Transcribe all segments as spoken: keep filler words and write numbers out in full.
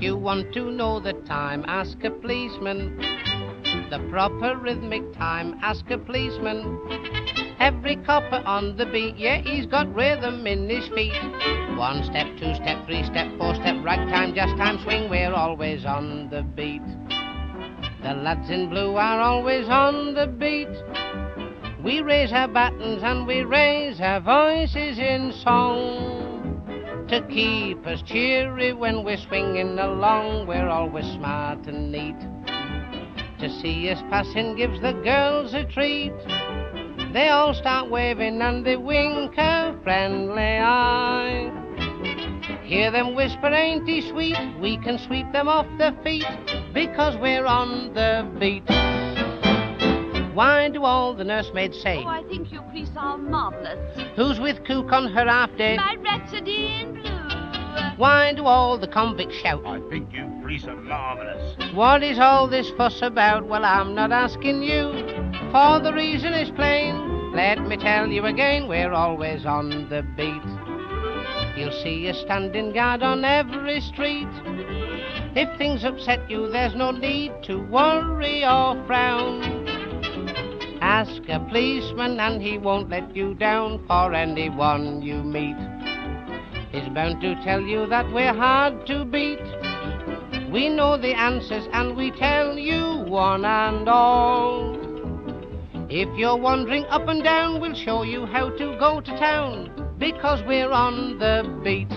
you want to know the time, ask a policeman. The proper rhythmic time, ask a policeman. Every copper on the beat, yeah, he's got rhythm in his feet. One step, two step, three step, four step, ragtime, just time, swing, we're always on the beat. The lads in blue are always on the beat. We raise our battens and we raise our voices in song to keep us cheery when we're swinging along. We're always smart and neat. To see us passing gives the girls a treat. They all start waving and they wink a friendly eye. Hear them whisper, ain't he sweet? We can sweep them off their feet because we're on the beat. Why do all the nursemaids say, "Oh, I think you police are marvellous"? Who's with Cook on her half day? "My Rhapsody in Blue." Why do all the convicts shout, "I think you police are marvellous"? What is all this fuss about? Well, I'm not asking you, for the reason is plain. Let me tell you again, we're always on the beat. You'll see us standing guard on every street. If things upset you, there's no need to worry or frown. Ask a policeman and he won't let you down, for anyone you meet is bound to tell you that we're hard to beat. We know the answers and we tell you one and all. If you're wandering up and down, we'll show you how to go to town, because we're on the beat.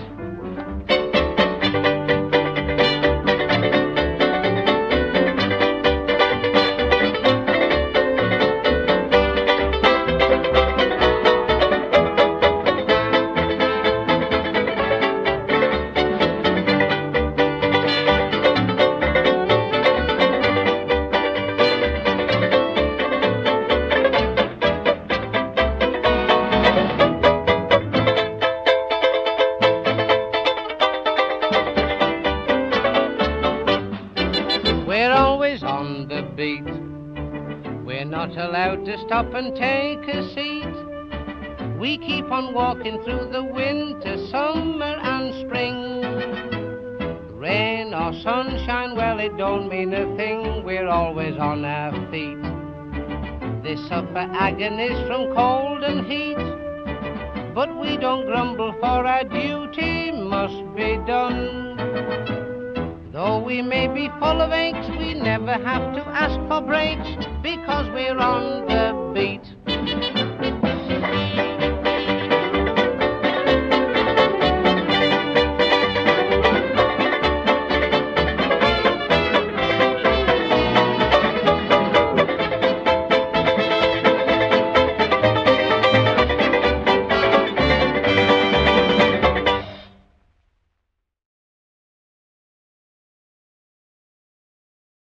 We're always on the beat. We're not allowed to stop and take a seat. We keep on walking through the winter, summer and spring. Rain or sunshine, well, it don't mean a thing. We're always on our feet. They suffer agonies from cold and heat, but we don't grumble, for our duty must be done. Though we may be full of aches, we never have to ask for breaks, because we're on the beat.